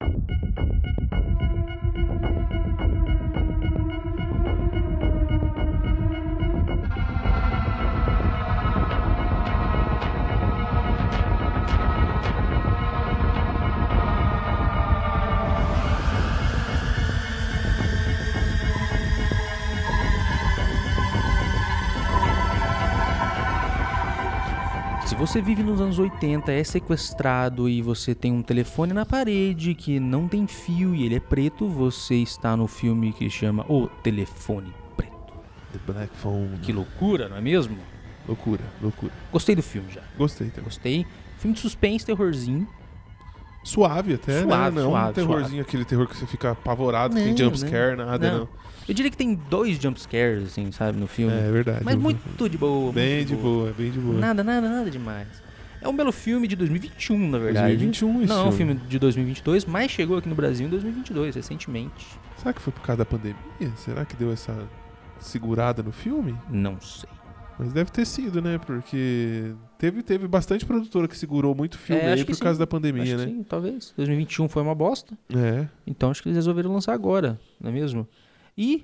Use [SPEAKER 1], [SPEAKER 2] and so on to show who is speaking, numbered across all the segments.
[SPEAKER 1] Se você vive nos anos 80, é sequestrado e você tem um telefone na parede que não tem fio e ele é preto, você está no filme que chama O Telefone Preto.
[SPEAKER 2] The Black Phone.
[SPEAKER 1] Que loucura, não é mesmo?
[SPEAKER 2] Loucura, loucura.
[SPEAKER 1] Gostei do filme já.
[SPEAKER 2] Gostei também.
[SPEAKER 1] Gostei. Filme de suspense, terrorzinho.
[SPEAKER 2] Suave até,
[SPEAKER 1] Suave,
[SPEAKER 2] né? Não
[SPEAKER 1] suave,
[SPEAKER 2] um terrorzinho,
[SPEAKER 1] suave.
[SPEAKER 2] Aquele terror que você fica apavorado,
[SPEAKER 1] Não,
[SPEAKER 2] tem jumpscare, nada, não.
[SPEAKER 1] Eu diria que tem 2 jumpscares, assim, sabe, no filme.
[SPEAKER 2] É verdade.
[SPEAKER 1] Mas muito de boa.
[SPEAKER 2] Bem
[SPEAKER 1] muito
[SPEAKER 2] de boa, bem de boa.
[SPEAKER 1] Nada demais. É um belo filme de 2021, na verdade.
[SPEAKER 2] 2021 isso.
[SPEAKER 1] Não, é um filme de 2022, mas chegou aqui no Brasil em 2022, recentemente.
[SPEAKER 2] Será que foi por causa da pandemia? Será que deu essa segurada no filme?
[SPEAKER 1] Não sei.
[SPEAKER 2] Mas deve ter sido, né? Porque teve bastante produtora que segurou muito filme aí por causa da pandemia, né?
[SPEAKER 1] Sim, talvez. 2021 foi uma bosta.
[SPEAKER 2] É.
[SPEAKER 1] Então acho que eles resolveram lançar agora, não é mesmo? E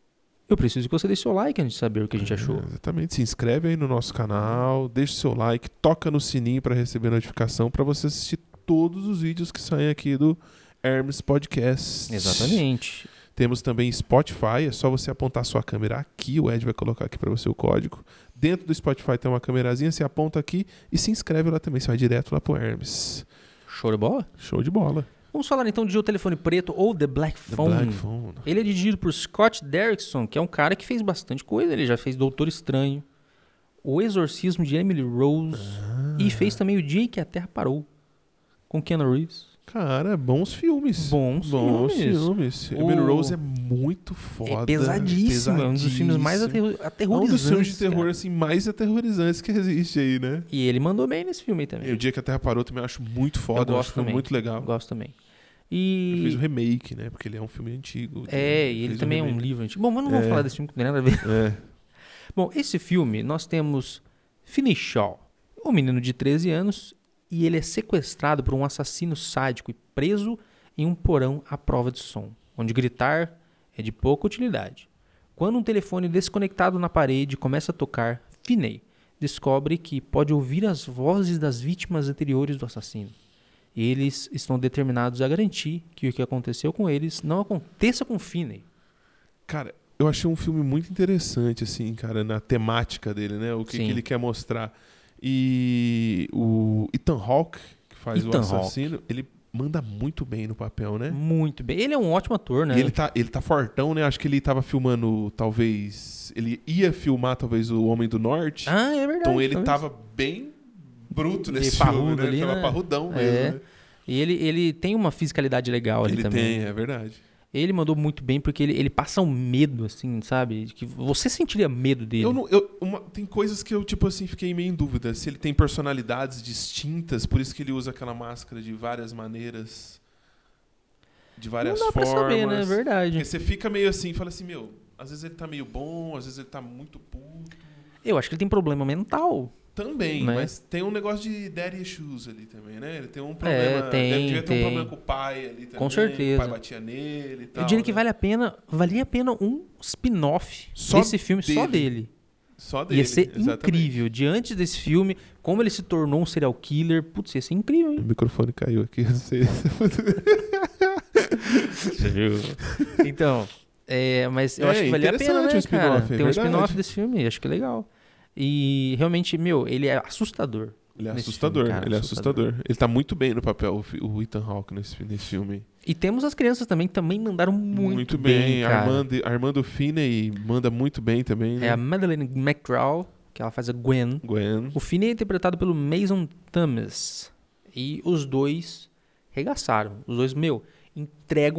[SPEAKER 1] eu preciso que você deixe seu like antes de saber o que a gente achou.
[SPEAKER 2] Exatamente. Se inscreve aí no nosso canal, deixe seu like, toca no sininho para receber notificação para você assistir todos os vídeos que saem aqui do Hermes Podcast.
[SPEAKER 1] Exatamente.
[SPEAKER 2] Temos também Spotify, é só você apontar sua câmera aqui, o Ed vai colocar aqui para você o código. Dentro do Spotify tem uma câmerazinha, você aponta aqui e se inscreve lá também, você vai direto lá pro Hermes.
[SPEAKER 1] Show de bola?
[SPEAKER 2] Show de bola.
[SPEAKER 1] Vamos falar então de O Telefone Preto ou The Black Phone.
[SPEAKER 2] Black Phone.
[SPEAKER 1] Ele é dirigido por Scott Derrickson, que é um cara que fez bastante coisa. Ele já fez Doutor Estranho, O Exorcismo de Emily Rose e fez também O Dia em que a Terra Parou, com Keanu Reeves.
[SPEAKER 2] Cara, bons filmes.
[SPEAKER 1] Bons filmes.
[SPEAKER 2] Emily Rose é muito foda.
[SPEAKER 1] É pesadíssimo. É um dos filmes mais aterrorizantes.
[SPEAKER 2] Um dos filmes de terror assim, mais aterrorizantes que existe aí, né?
[SPEAKER 1] E ele mandou bem nesse filme aí também.
[SPEAKER 2] E O Dia que a Terra Parou também eu acho muito foda.
[SPEAKER 1] Eu gosto também.
[SPEAKER 2] Muito legal.
[SPEAKER 1] Gosto também.
[SPEAKER 2] Ele fez o remake, né? Porque ele é um filme antigo.
[SPEAKER 1] E ele também é um livro antigo. Bom, mas não vamos falar desse filme que não tem nada a ver. Bom, esse filme, nós temos Finney Shaw, um menino de 13 anos, e ele é sequestrado por um assassino sádico e preso em um porão à prova de som, onde gritar é de pouca utilidade. Quando um telefone desconectado na parede começa a tocar, Finney descobre que pode ouvir as vozes das vítimas anteriores do assassino. E eles estão determinados a garantir que o que aconteceu com eles não aconteça com Finney.
[SPEAKER 2] Cara, eu achei um filme muito interessante, assim, cara, na temática dele, né? O que ele quer mostrar. E o Ethan Hawke, que faz o assassino, ele manda muito bem no papel, né?
[SPEAKER 1] Muito bem. Ele é um ótimo ator, né?
[SPEAKER 2] E ele tá fortão, né? Acho que ele tava filmando, talvez... Ele ia filmar, talvez, O Homem do Norte.
[SPEAKER 1] Ah, é verdade.
[SPEAKER 2] Então ele tava bem bruto nesse filme, né?
[SPEAKER 1] Ali,
[SPEAKER 2] ele tava parrudão mesmo, né?
[SPEAKER 1] E ele tem uma fisicalidade legal ali também.
[SPEAKER 2] Ele tem, é verdade.
[SPEAKER 1] Ele mandou muito bem porque ele passa um medo, assim, sabe? Que você sentiria medo dele.
[SPEAKER 2] Tem coisas que eu, tipo assim, fiquei meio em dúvida. Se ele tem personalidades distintas, por isso que ele usa aquela máscara de várias maneiras, de várias formas.
[SPEAKER 1] Não dá pra saber, né? É verdade.
[SPEAKER 2] Porque você fica meio assim, fala assim, às vezes ele tá meio bom, às vezes ele tá muito puto.
[SPEAKER 1] Eu acho que ele tem problema mental.
[SPEAKER 2] Também,
[SPEAKER 1] né?
[SPEAKER 2] Mas tem um negócio de daddy issues ali também, né? Ele tem um problema, devia ter um problema com o pai ali também.
[SPEAKER 1] Com certeza.
[SPEAKER 2] O pai batia nele e tal.
[SPEAKER 1] Eu diria que valia a pena um spin-off desse filme só dele.
[SPEAKER 2] Só dele,
[SPEAKER 1] ia ser incrível. Diante desse filme, como ele se tornou um serial killer, putz, ia ser incrível, hein?
[SPEAKER 2] O microfone caiu aqui, não sei.
[SPEAKER 1] Você viu? Então, mas eu acho que valia a pena, né, cara? Tem um spin-off desse filme, acho que é legal. E realmente, ele é assustador.
[SPEAKER 2] Ele é assustador, filme, cara, assustador. Ele tá muito bem no papel, o Ethan Hawke nesse filme.
[SPEAKER 1] E temos as crianças também, que também mandaram muito bem, cara.
[SPEAKER 2] Armando Finney manda muito bem também, né?
[SPEAKER 1] É a Madeleine McGraw, que ela faz a Gwen. O Finney é interpretado pelo Mason Thomas. E os dois regaçaram. Os dois, entregam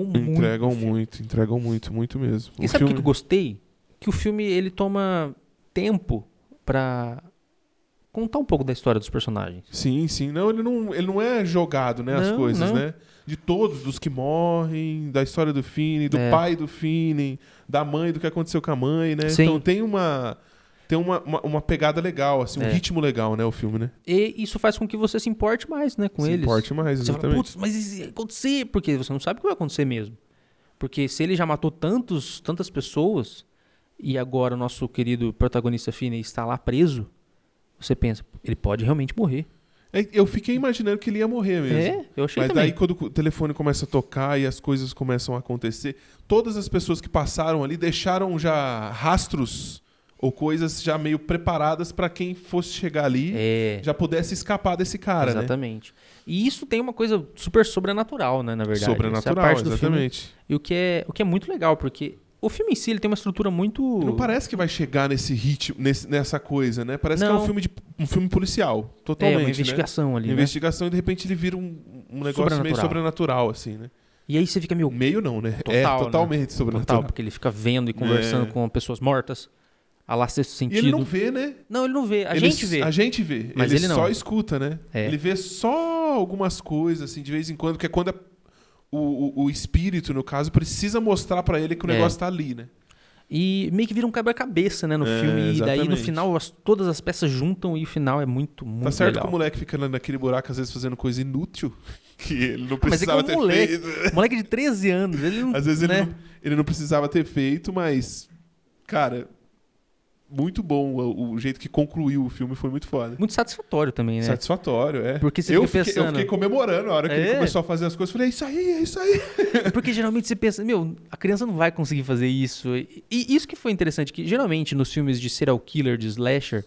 [SPEAKER 2] muito mesmo.
[SPEAKER 1] E sabe o que eu gostei? Que o filme, ele toma tempo pra contar um pouco da história dos personagens.
[SPEAKER 2] Sim. Não, ele não é jogado, né, as coisas, né? De todos, dos que morrem, da história do Finney, do pai do Finney, da mãe, do que aconteceu com a mãe, né?
[SPEAKER 1] Sim.
[SPEAKER 2] Então tem uma... tem uma pegada legal, assim, um ritmo legal, né, o filme, né?
[SPEAKER 1] E isso faz com que você se importe mais, né, com eles.
[SPEAKER 2] Se importe mais, exatamente. Você fala,
[SPEAKER 1] putz, mas isso ia acontecer, porque você não sabe o que vai acontecer mesmo. Porque se ele já matou tantas pessoas, e agora o nosso querido protagonista Finney está lá preso, você pensa, ele pode realmente morrer.
[SPEAKER 2] Eu fiquei imaginando que ele ia morrer mesmo.
[SPEAKER 1] Eu achei
[SPEAKER 2] Mas
[SPEAKER 1] também.
[SPEAKER 2] daí quando o telefone começa a tocar e as coisas começam a acontecer, todas as pessoas que passaram ali deixaram já rastros ou coisas já meio preparadas para quem fosse chegar ali já pudesse escapar desse cara,
[SPEAKER 1] exatamente. Né? E isso tem uma coisa super sobrenatural, né, na verdade.
[SPEAKER 2] Sobrenatural,
[SPEAKER 1] essa parte do
[SPEAKER 2] exatamente.
[SPEAKER 1] Filme, e o que é muito legal, porque o filme em si ele tem uma estrutura muito...
[SPEAKER 2] Não parece que vai chegar nesse ritmo, nessa coisa, né? Parece que é um filme policial, totalmente.
[SPEAKER 1] Uma investigação, né? Ali,
[SPEAKER 2] investigação, e de repente ele vira um negócio meio sobrenatural, assim, né?
[SPEAKER 1] E aí você fica meio...
[SPEAKER 2] Meio não, né?
[SPEAKER 1] Total,
[SPEAKER 2] totalmente sobrenatural.
[SPEAKER 1] Total, porque ele fica vendo e conversando com pessoas mortas. A lá Sexto Sentido.
[SPEAKER 2] E ele não vê, né?
[SPEAKER 1] Não, ele não vê. A gente vê.
[SPEAKER 2] A gente vê.
[SPEAKER 1] Mas ele não.
[SPEAKER 2] Só escuta, né? Ele vê só algumas coisas, assim, de vez em quando, que é quando o espírito, no caso, precisa mostrar pra ele que o negócio tá ali, né?
[SPEAKER 1] E meio que vira um quebra-cabeça, né, no filme.
[SPEAKER 2] Exatamente.
[SPEAKER 1] E daí, no final, todas as peças juntam e o final é muito legal.
[SPEAKER 2] Tá certo que o moleque fica naquele buraco, às vezes, fazendo coisa inútil, que ele não precisava ter feito.
[SPEAKER 1] Moleque de 13 anos. Ele não,
[SPEAKER 2] às vezes ele não precisava ter feito, mas, cara... Muito bom, o jeito que concluiu o filme foi muito foda.
[SPEAKER 1] Muito satisfatório também, né?
[SPEAKER 2] Satisfatório,
[SPEAKER 1] Porque você fica pensando...
[SPEAKER 2] Eu fiquei comemorando a hora que ele começou a fazer as coisas. Falei, é isso aí.
[SPEAKER 1] Porque geralmente você pensa, a criança não vai conseguir fazer isso. E isso que foi interessante, que geralmente nos filmes de serial killer, de slasher,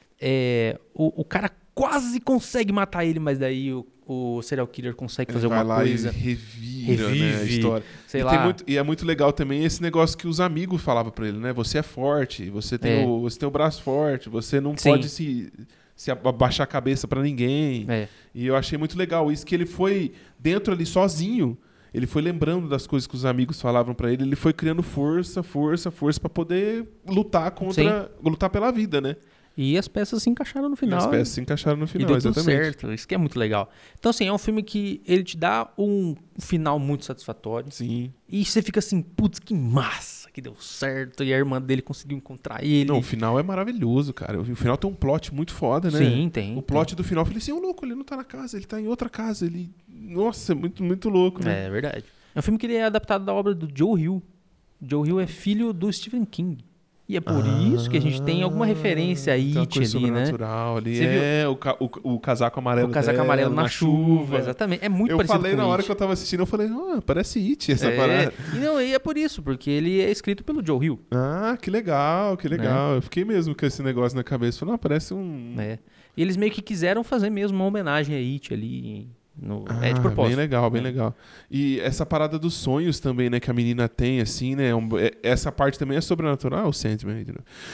[SPEAKER 1] o cara quase consegue matar ele, mas daí o serial killer consegue fazer alguma coisa.
[SPEAKER 2] E revira, né, a história.
[SPEAKER 1] Sei lá.
[SPEAKER 2] E é muito legal também esse negócio que os amigos falavam pra ele, né? Você é forte, você tem o braço forte, você não pode se abaixar a cabeça pra ninguém. E eu achei muito legal isso, que ele foi dentro ali sozinho. Ele foi lembrando das coisas que os amigos falavam pra ele. Ele foi criando força pra poder lutar pela vida, né?
[SPEAKER 1] E as peças se encaixaram no final.
[SPEAKER 2] E
[SPEAKER 1] deu tudo certo. Isso que é muito legal. Então, assim, é um filme que ele te dá um final muito satisfatório.
[SPEAKER 2] Sim.
[SPEAKER 1] E você fica assim, putz, que massa, que deu certo. E a irmã dele conseguiu encontrar ele.
[SPEAKER 2] Não, o final é maravilhoso, cara. O final tem um plot muito foda, né?
[SPEAKER 1] Sim, tem.
[SPEAKER 2] O plot do final, eu falei assim, louco, ele não tá na casa, ele tá em outra casa. Nossa, é muito, muito louco, né?
[SPEAKER 1] É verdade. É um filme que ele é adaptado da obra do Joe Hill. Joe Hill é filho do Stephen King. E é por isso que a gente tem alguma referência a It ali, né?
[SPEAKER 2] Ali. O casaco amarelo.
[SPEAKER 1] O casaco amarelo na chuva. Exatamente. É muito parecido com
[SPEAKER 2] Eu falei na hora que eu tava assistindo, eu falei, parece It essa parada.
[SPEAKER 1] E é por isso, porque ele é escrito pelo Joe Hill.
[SPEAKER 2] Ah, que legal, que legal. Né? Eu fiquei mesmo com esse negócio na cabeça. Falei, parece um...
[SPEAKER 1] E eles meio que quiseram fazer mesmo uma homenagem a It ali... de propósito.
[SPEAKER 2] Bem legal. E essa parada dos sonhos também, né? Que a menina tem, assim, né? Essa parte também é sobrenatural, o Sandman.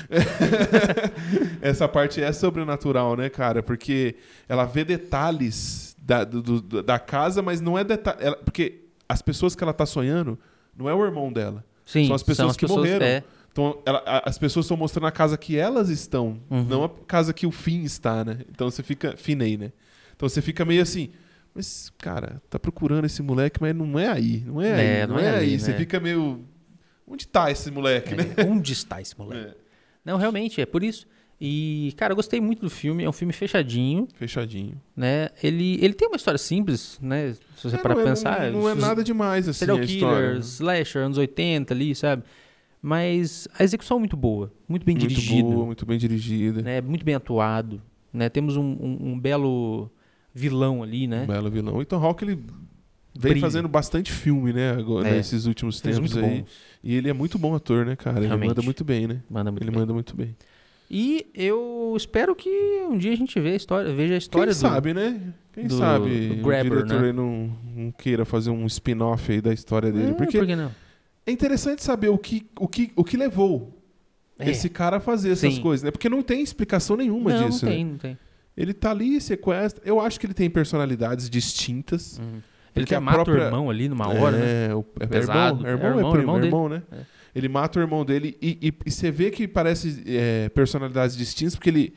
[SPEAKER 2] Essa parte é sobrenatural, né, cara? Porque ela vê detalhes da casa, mas não é detalhe... Porque as pessoas que ela tá sonhando não é o irmão dela.
[SPEAKER 1] Sim,
[SPEAKER 2] são as pessoas que morreram. Então, as pessoas estão mostrando a casa que elas estão, não a casa que o Finn está, né? Então você fica... Finney, né? Então você fica meio assim... Mas, cara, tá procurando esse moleque, mas não é aí. Não é aí. Você fica meio... Onde tá esse moleque, né?
[SPEAKER 1] Onde está esse moleque? Não, realmente, é por isso. E, cara, eu gostei muito do filme. É um filme fechadinho. Né? Ele tem uma história simples, né? Se você parar pra pensar...
[SPEAKER 2] Não é nada demais, assim,
[SPEAKER 1] serial killer, slasher, anos 80 ali, sabe? Mas a execução é muito boa. Muito bem dirigido.
[SPEAKER 2] Muito bem dirigida.
[SPEAKER 1] Né? Muito bem atuado. Né? Temos um belo... vilão ali, né?
[SPEAKER 2] Um belo vilão. O Ethan Hawke, ele vem fazendo bastante filme, né? Agora, nesses últimos tempos aí. Bons. E ele é muito bom ator, né, cara? Realmente. Ele manda muito bem, né? Manda muito bem.
[SPEAKER 1] E eu espero que um dia a gente veja a história
[SPEAKER 2] Quem sabe, né? Quem sabe
[SPEAKER 1] do Grabber,
[SPEAKER 2] o diretor não queira fazer um spin-off aí da história dele.
[SPEAKER 1] Por que não?
[SPEAKER 2] É interessante saber o que levou esse cara a fazer essas coisas, né? Porque não tem explicação nenhuma disso, né?
[SPEAKER 1] Não tem.
[SPEAKER 2] Ele tá ali, sequestra. Eu acho que ele tem personalidades distintas.
[SPEAKER 1] Ele até mata o irmão ali numa hora, né?
[SPEAKER 2] Pesado. Irmão, né? Ele mata o irmão dele e você vê que parece personalidades distintas porque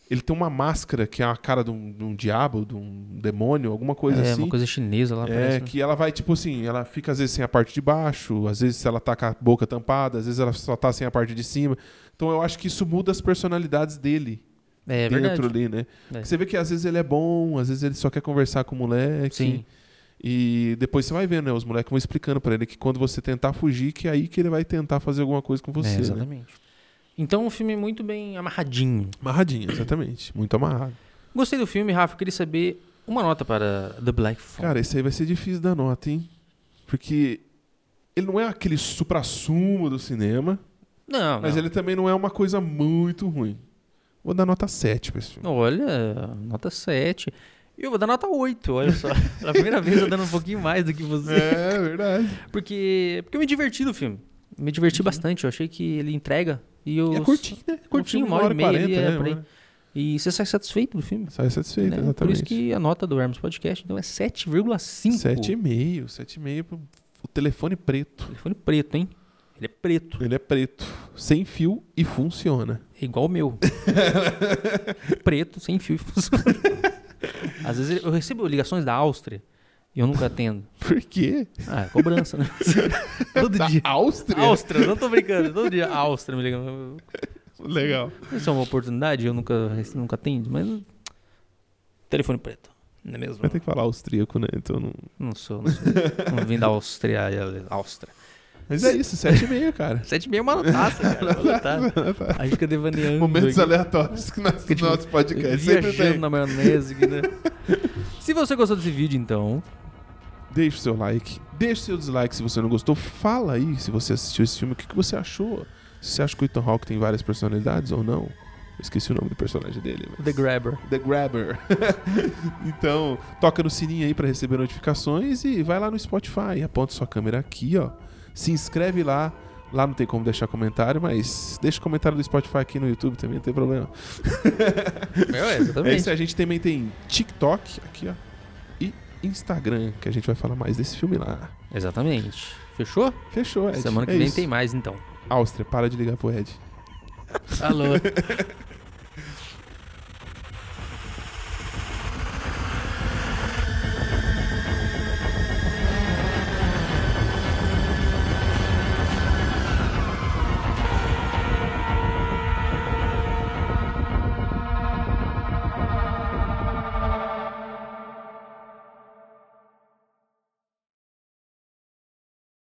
[SPEAKER 2] Ele tem uma máscara que é a cara de um diabo, de um demônio, alguma coisa assim.
[SPEAKER 1] É, uma coisa chinesa lá, parece.
[SPEAKER 2] Que ela vai, tipo assim, ela fica às vezes sem a parte de baixo, às vezes ela tá com a boca tampada, às vezes ela só tá sem a parte de cima. Então eu acho que isso muda as personalidades dele. Dentro
[SPEAKER 1] verdade.
[SPEAKER 2] ali, né? Você vê que às vezes ele é bom, às vezes ele só quer conversar com o moleque.
[SPEAKER 1] Sim.
[SPEAKER 2] E depois você vai vendo, né? Os moleques vão explicando pra ele que quando você tentar fugir, que é aí que ele vai tentar fazer alguma coisa com você.
[SPEAKER 1] Exatamente. Né? Então um filme muito bem amarradinho.
[SPEAKER 2] Amarradinho, exatamente. Muito amarrado.
[SPEAKER 1] Gostei do filme, Rafa. Queria saber uma nota para The Black Phone.
[SPEAKER 2] Cara, esse aí vai ser difícil dar nota, hein? Porque ele não é aquele suprassumo do cinema.
[SPEAKER 1] Não,
[SPEAKER 2] mas ele também não é uma coisa muito ruim. Vou dar nota 7 pra esse filme.
[SPEAKER 1] Olha, nota 7. E eu vou dar nota 8, olha só. Pela primeira vez eu dando um pouquinho mais do que você.
[SPEAKER 2] É verdade.
[SPEAKER 1] Porque eu me diverti no filme. Me diverti bastante. Eu achei que ele entrega. E
[SPEAKER 2] é curtinho, né?
[SPEAKER 1] Curtinho, 1h40, por aí. E você sai satisfeito do filme.
[SPEAKER 2] Sai satisfeito, né? Exatamente.
[SPEAKER 1] Por isso que a nota do Hermes Podcast então é 7,5.
[SPEAKER 2] 7,5 pro telefone preto.
[SPEAKER 1] Telefone preto, hein? Ele é preto.
[SPEAKER 2] Ele é preto. Sem fio e funciona.
[SPEAKER 1] É igual o meu. Preto, sem fio e funciona. Às vezes eu recebo ligações da Áustria e eu nunca atendo.
[SPEAKER 2] Por quê?
[SPEAKER 1] É cobrança, né? Todo dia.
[SPEAKER 2] Áustria?
[SPEAKER 1] Áustria, não tô brincando. Todo dia a Áustria me liga.
[SPEAKER 2] Legal.
[SPEAKER 1] Isso é uma oportunidade, eu nunca atendo, mas... Telefone preto, não é mesmo?
[SPEAKER 2] Vai ter que falar austríaco, né? Então não...
[SPEAKER 1] Não sou. Não vim da Áustria.
[SPEAKER 2] Mas é isso, 7,5, cara.
[SPEAKER 1] 7,5 é uma notaça, cara. A gente fica devaneando.
[SPEAKER 2] Momentos
[SPEAKER 1] aqui.
[SPEAKER 2] aleatórios que nós no nosso podcast sempre tem.
[SPEAKER 1] Na maionese, né? Se você gostou desse vídeo, então...
[SPEAKER 2] Deixe o seu like. Deixe o seu dislike se você não gostou. Fala aí se você assistiu esse filme. O que você achou? Você acha que o Ethan Hawke tem várias personalidades ou não? Eu esqueci o nome do personagem dele. Mas...
[SPEAKER 1] The Grabber.
[SPEAKER 2] The Grabber. Então, toca no sininho aí pra receber notificações e vai lá no Spotify. Aponta sua câmera aqui, ó. Se inscreve lá. Lá não tem como deixar comentário, mas deixa o comentário do Spotify aqui no YouTube também, não tem problema.
[SPEAKER 1] Exatamente.
[SPEAKER 2] É isso, a gente também tem TikTok aqui, ó. E Instagram, que a gente vai falar mais desse filme lá.
[SPEAKER 1] Exatamente. Fechou?
[SPEAKER 2] Fechou, Ed.
[SPEAKER 1] Semana que vem tem mais, então.
[SPEAKER 2] Áustria, para de ligar pro Ed.
[SPEAKER 1] Alô.